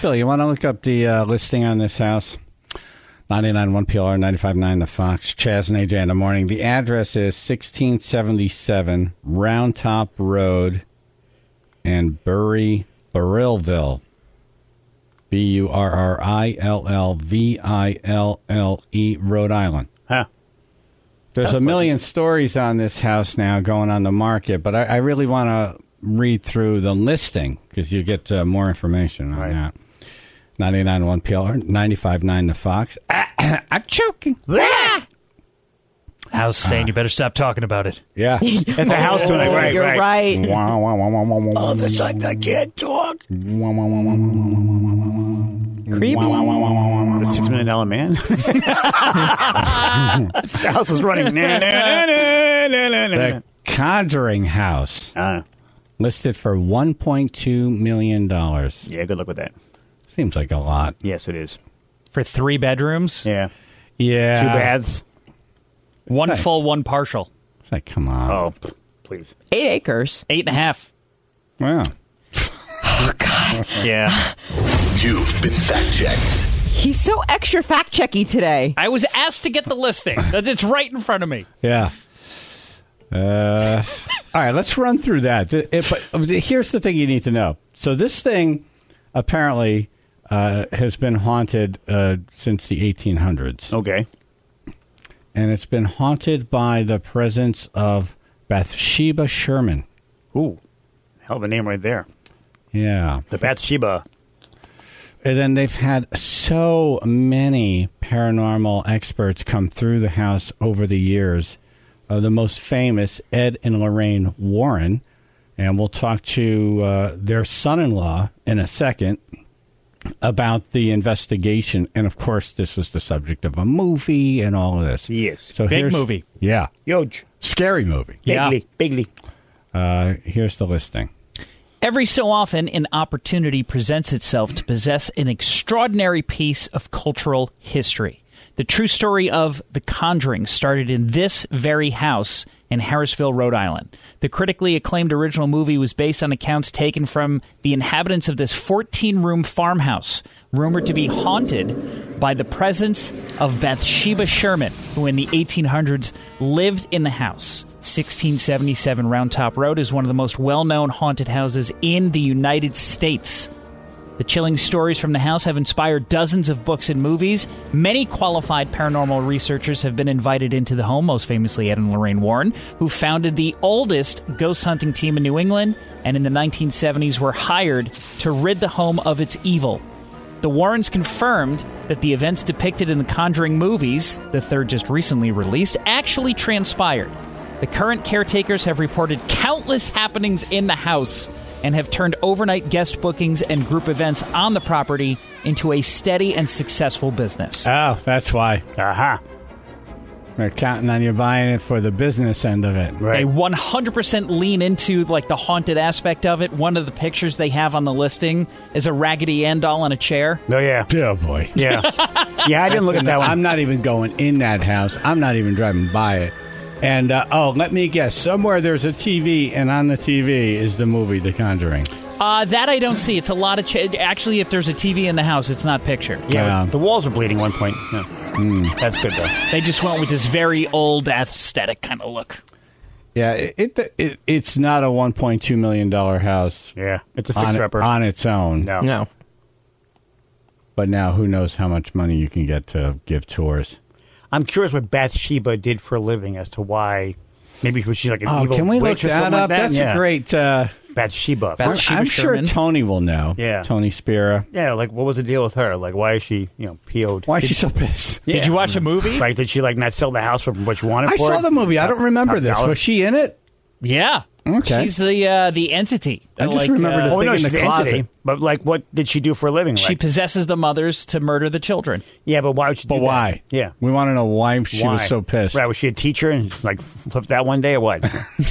Phil, you want to look up the listing on this house? 99.1 PLR, 95.9 The Fox, Chaz and AJ in the morning. The address is 1677 Round Top Road in Burrillville. Burrillville, Rhode Island. Huh. There's a million stories on this house now going on the market, but I really want to read through the listing because you get more information on that. 99.1 PLR, 95.9 The Fox. I'm choking. House saying you better stop talking about it. Yeah. It's a house tonight. Right, You're right. All of a sudden, I can't talk. Creepy. The $6 Million Man. The house is running. The Conjuring House. Listed for $1.2 million. Yeah, good luck with that. Seems like a lot. Yes, it is. For 3 bedrooms? Yeah. Yeah. 2 baths. 1 full, 1 partial. It's like, come on. Oh, please. 8 acres. 8.5. Wow. Oh, God. Yeah. You've been fact-checked. He's so extra fact-checky today. I was asked to get the listing. It's right in front of me. Yeah. All right, let's run through that. But here's the thing you need to know. So this thing apparently has been haunted since the 1800s. Okay. And it's been haunted by the presence of Bathsheba Sherman. Ooh. Hell of a name right there. Yeah. The Bathsheba. And then they've had so many paranormal experts come through the house over the years. The most famous, Ed and Lorraine Warren. And we'll talk to their son-in-law in a second about the investigation. And, of course, this is the subject of a movie and all of this. Yes. So Big movie. Yeah. Huge. Scary movie. Yeah. Bigly. Here's the listing. Every so often, an opportunity presents itself to possess an extraordinary piece of cultural history. The true story of The Conjuring started in this very house in Harrisville, Rhode Island. The critically acclaimed original movie was based on accounts taken from the inhabitants of this 14-room farmhouse, rumored to be haunted by the presence of Bathsheba Sherman, who in the 1800s lived in the house. 1677 Round Top Road is one of the most well-known haunted houses in the United States. The chilling stories from the house have inspired dozens of books and movies. Many qualified paranormal researchers have been invited into the home, most famously Ed and Lorraine Warren, who founded the oldest ghost hunting team in New England, and in the 1970s were hired to rid the home of its evil. The Warrens confirmed that the events depicted in the Conjuring movies, the third just recently released, actually transpired. The current caretakers have reported countless happenings in the house and have turned overnight guest bookings and group events on the property into a steady and successful business. Oh, that's why. Aha. They're counting on you buying it for the business end of it. Right. They 100% lean into like the haunted aspect of it. One of the pictures they have on the listing is a Raggedy Ann doll on a chair. Oh, yeah. Oh, boy. Yeah. Yeah, I didn't look at that one. I'm not even going in that house. I'm not even driving by it. And, let me guess. Somewhere there's a TV, and on the TV is the movie The Conjuring. That I don't see. It's a lot of... Actually, if there's a TV in the house, it's not pictured. Yeah, the walls are bleeding at one point. Yeah. That's good, though. They just went with this very old aesthetic kind of look. Yeah, it's not a $1.2 million house. Yeah, it's a fixer-upper. On its own. No. But now who knows how much money you can get to give tours. I'm curious what Bathsheba did for a living as to why. Maybe was she like an evil can we look witch or that something up? like that? That's a great... Bathsheba. I'm sure Sherman. Tony will know. Yeah. Tony Spira. Yeah, like what was the deal with her? Like why is she, PO'd? Why is she so pissed? Yeah. Did you watch a movie? Like did she not sell the house for what you wanted I for saw it? the movie. I don't remember this. $1,000. Was she in it? Yeah. Okay. She's the entity. I just remember the Oh thing no, in she's the the closet. entity. But what did she do for a living? She Like, possesses the mothers to murder the children. yeah, but why would she do But that? why? Yeah. We want to know why she Why? was so pissed. Right, was she a teacher and flipped that one day or what?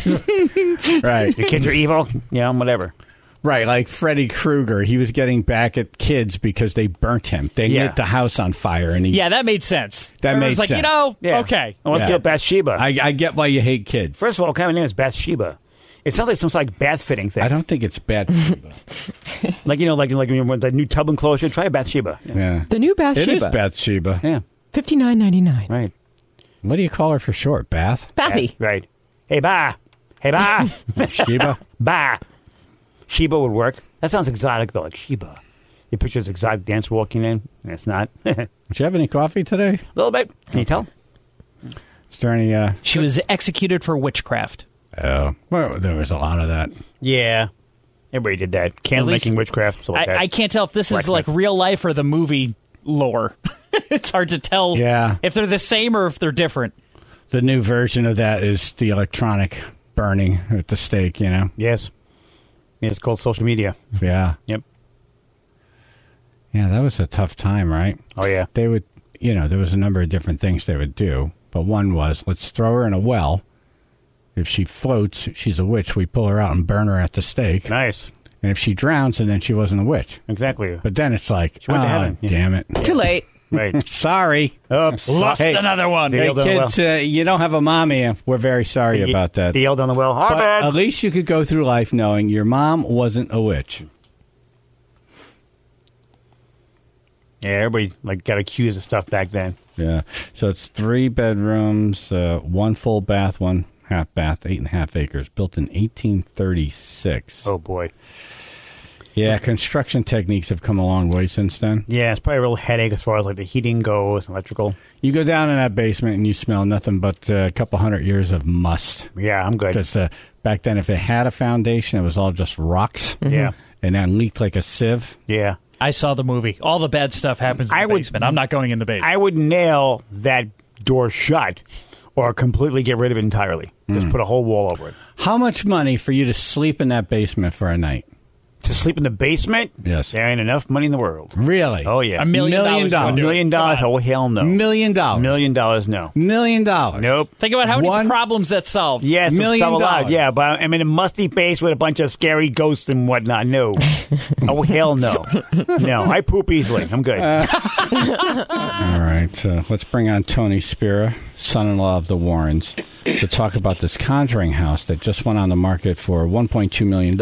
Right. Your kids are evil? Whatever. Right, like Freddy Krueger. He was getting back at kids because they burnt him. They lit the house on fire. And Yeah, that made sense. That Everyone's made like, sense. Yeah. okay. Well, let's Yeah. get Bathsheba. I get why you hate kids. First of all, what kind of name is Bathsheba? It sounds like some sort of bath fitting thing. I don't think it's Bathsheba. like when you want the new tub enclosure. Try a Bathsheba. Yeah. The new It Bathsheba. is Bathsheba. Yeah. $59.99. Right. What do you call her for short? Bath? Bathy. Right. Hey, ba. Hey, ba. Sheba? Ba. Sheba would work. That sounds exotic, though, like Sheba. You picture this exotic dance walking in, and it's not. A Did you have any coffee today? little bit. Can you tell? Is there any... She was executed for witchcraft. Oh, well, there was a lot of that. Yeah. Everybody did that. Candle least- making witchcraft. So like that. I can't tell if this is like Blacksmith. real life or the movie lore. It's hard to tell Yeah. if they're the same or if they're different. The new version of that is the electronic burning at the stake, you know? Yes. Yeah, it's called social media. Yeah. Yep. Yeah, that was a tough time, right? Oh, yeah. They would, there was a number of different things they would do, but one was, let's throw her in a well. If she floats, she's a witch. We pull her out and burn her at the stake. Nice. And if she drowns, and then she wasn't a witch. Exactly. But then it's like, She went to oh, heaven. Yeah. damn it. Too late. Right. Sorry. Oops. Lost Hey, another one. They Hey, yelled on the well. kids, you don't have a mommy. We're very sorry about that. They yelled on the well. But Harvard. at least you could go through life knowing your mom wasn't a witch. Yeah, everybody got accused of stuff back then. Yeah. So it's 3 bedrooms, 1 full bath, 1 half bath, 8.5 acres, built in 1836. Oh, boy. Yeah, construction techniques have come a long way since then. Yeah, it's probably a real headache as far as the heating goes, electrical. You go down in that basement and you smell nothing but a couple hundred years of must. Yeah, I'm good. Because back then, if it had a foundation, it was all just rocks. Yeah. And then leaked like a sieve. Yeah. I saw the movie. All the bad stuff happens in the basement. I'm not going in the basement. I would nail that door shut or completely get rid of it entirely. Just put a whole wall over it. How much money for you to sleep in that basement for a night? To sleep in the basement? Yes. There ain't enough money in the world. Really? Oh, yeah. $1 million. $1 million. would $1 do it. million? Come on. Oh, hell no. $1 million. $1 million, no. $1 million. Nope. Think about how many One- problems that solves. Yes, $1 million. $1 million. Yeah, but I'm in a musty base with a bunch of scary ghosts and whatnot. No. Oh, hell no. No, I poop easily. I'm good. All right. Let's bring on Tony Spira, son-in-law of the Warrens, to talk about this Conjuring house that just went on the market for $1.2 million.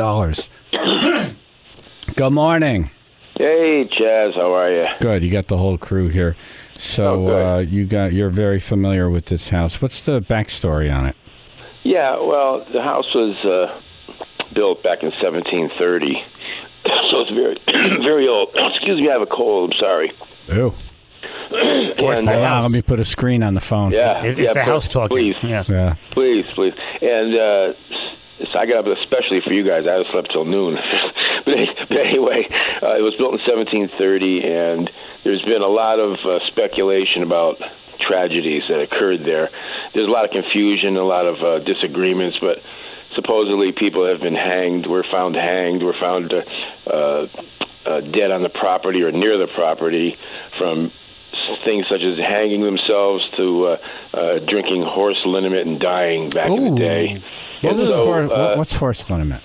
Good morning. Hey, Chaz, how are you? Good. You got the whole crew here. So you're very familiar with this house. What's the backstory on it? Yeah, well, the house was built back in 1730, so it's very, very old. Excuse me, I have a cold. I'm sorry. Oh. And, Hang on, let me put a screen on the phone. yeah, It's yeah, the house talking. Please, Yes. Yeah. please. And so I got up especially for you guys. I slept till noon. but anyway, it was built in 1730, and there's been a lot of speculation about tragedies that occurred there. There's a lot of confusion, a lot of disagreements, but supposedly people have been hanged. Were found hanged. Were found dead on the property or near the property from things such as hanging themselves to drinking horse liniment and dying back in the day. What's horse liniment?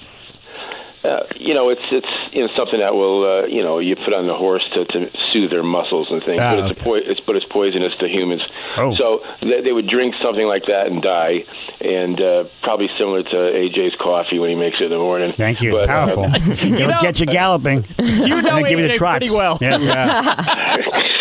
It's something that will you put on the horse to soothe their muscles and things. But it's poisonous to humans. Oh. So they would drink something like that and die, and probably similar to AJ's coffee when he makes it in the morning. Thank you. But, Powerful. It'll get you galloping. You know And give you the AJ trots. pretty well. Yeah.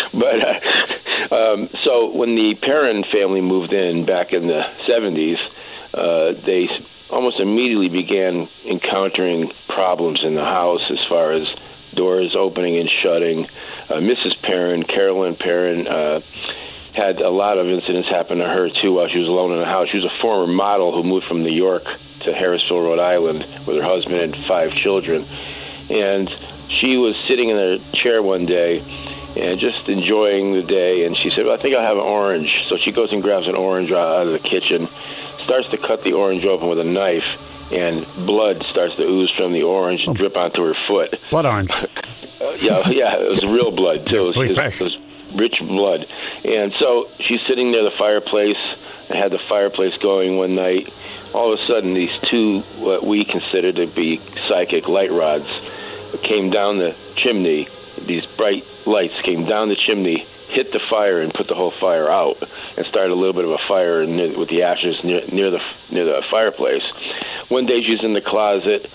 But so when the Perrin family moved in back in the 70s, they almost immediately began encountering problems in the house as far as doors opening and shutting. Mrs. Perrin, Carolyn Perrin, had a lot of incidents happen to her, too, while she was alone in the house. She was a former model who moved from New York to Harrisville, Rhode Island, with her husband and 5 children. And she was sitting in her chair one day and just enjoying the day, and she said, well, I think I'll have an orange. So she goes and grabs an orange out of the kitchen, starts to cut the orange open with a knife, and blood starts to ooze from the orange and drip onto her foot. Blood orange. Yeah, it was real blood, too. It was rich blood. And so she's sitting near the fireplace. I had the fireplace going one night. All of a sudden, these 2, what we consider to be psychic light rods, came down the chimney. These bright lights came down the chimney, hit the fire, and put the whole fire out, and started a little bit of a fire with the ashes near the fireplace. one day she's in the closet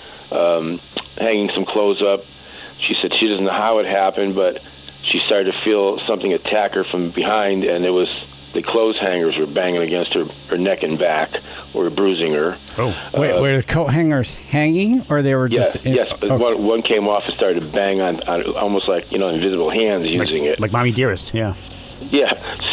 hanging some clothes up. She said she doesn't know how it happened, but she started to feel something attack her from behind, and it was the clothes hangers were banging against her neck and back, or bruising her. Oh, Wait, were the coat hangers hanging, or they were just... Yes. One came off and started to bang on almost like, invisible hands using it. Like Mommy Dearest, yeah. Yeah.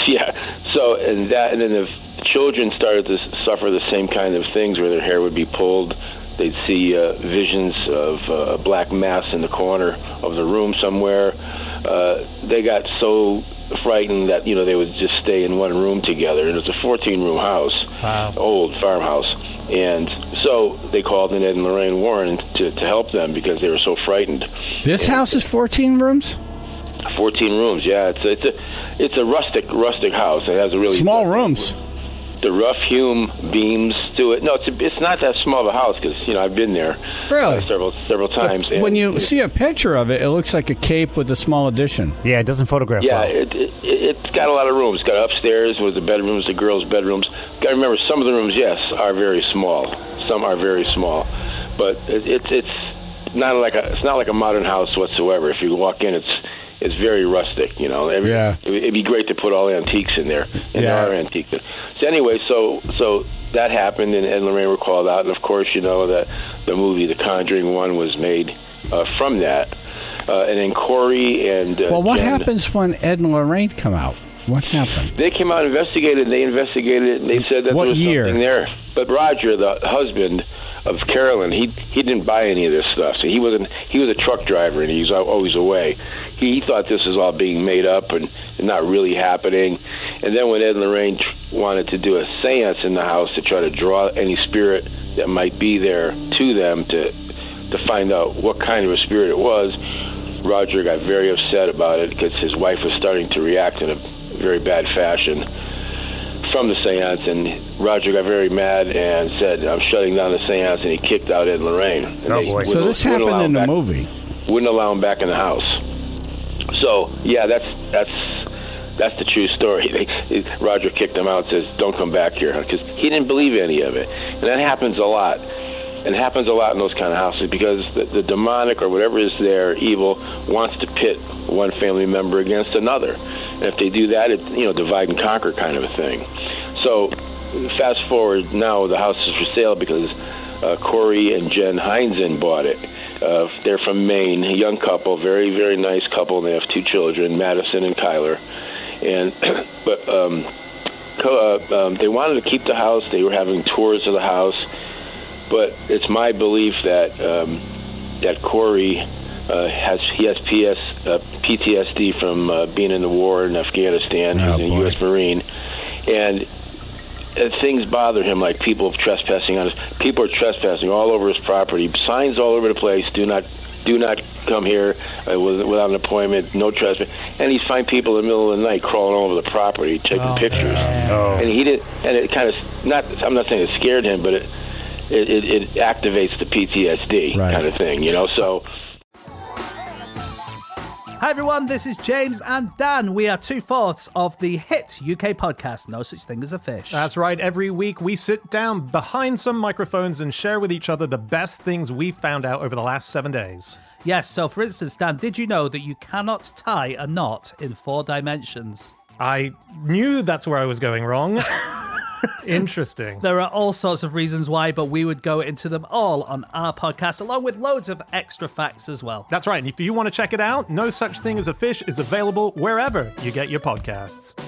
So, and then the children started to suffer the same kind of things where their hair would be pulled. They'd see visions of a black mass in the corner of the room somewhere. They got so frightened that, they would just stay in one room together. And it was a 14-room house, old farmhouse. And so they called in Ed and Lorraine Warren to help them because they were so frightened. This house is 14 rooms? 14 rooms, yeah. It's a rustic house. It has a really small rooms. The rough hewn beams to it. No, it's not that small of a house because I've been there Really? several times. But when you see a picture of it, it looks like a cape with a small addition. Yeah, it doesn't photograph Yeah, well. it's got a lot of rooms. It's got upstairs with the bedrooms, the girls' bedrooms. Got to remember, some of the rooms, yes, are very small. Some are very small, but it's not like a modern house whatsoever. If you walk in, it's very rustic, Yeah. It'd be great to put all antiques in there, and there are antiques. So anyway, so that happened, and Ed and Lorraine were called out, and of course, that the movie The Conjuring 1 was made from that, and then Corey and Well, what Jen, happens when Ed and Lorraine come out? What happened? They came out and investigated. They investigated it, and they said that What there was year? something there. But Roger, the husband of Carolyn, he didn't buy any of this stuff. So he was a truck driver, and he was always away. He thought this was all being made up and not really happening. And then when Ed and Lorraine wanted to do a seance in the house to try to draw any spirit that might be there to them to find out what kind of a spirit it was, Roger got very upset about it because his wife was starting to react in a very bad fashion from the seance, and Roger got very mad and said, "I'm shutting down the seance," and he kicked out Ed and Lorraine. And Oh, boy. So this happened in the movie. Wouldn't allow him back in the house. So yeah, that's the true story. Roger kicked him out and says, "Don't come back here," because he didn't believe any of it. And that happens a lot. And it happens a lot in those kind of houses because the demonic or whatever is there, evil, wants to pit one family member against another. And if they do that, it's divide and conquer kind of a thing. So fast forward now, the house is for sale because Corey and Jen Heinzen bought it. They're from Maine, a young couple, very, very nice couple, and they have two children, Madison and Kyler. And they wanted to keep the house. They were having tours of the house. But it's my belief that Corey has PTSD from being in the war in Afghanistan. He's a U.S. Marine, and things bother him, like people trespassing on his. People are trespassing all over his property. Signs all over the place. Do not come here without an appointment. No trespass. And he'd find people in the middle of the night crawling all over the property, taking pictures. And he did. And it kind of not. I'm not saying it scared him, but it activates the PTSD kind of thing, so. Hi everyone, this is James and Dan. We are 2/4 of the hit UK podcast, No Such Thing as a Fish. That's right. Every week we sit down behind some microphones and share with each other the best things we've found out over the last 7 days. Yes, so for instance, Dan, did you know that you cannot tie a knot in 4 dimensions? I knew that's where I was going wrong. Interesting. There are all sorts of reasons why, but we would go into them all on our podcast, along with loads of extra facts as well. That's right. And if you want to check it out, No Such Thing as a Fish is available wherever you get your podcasts.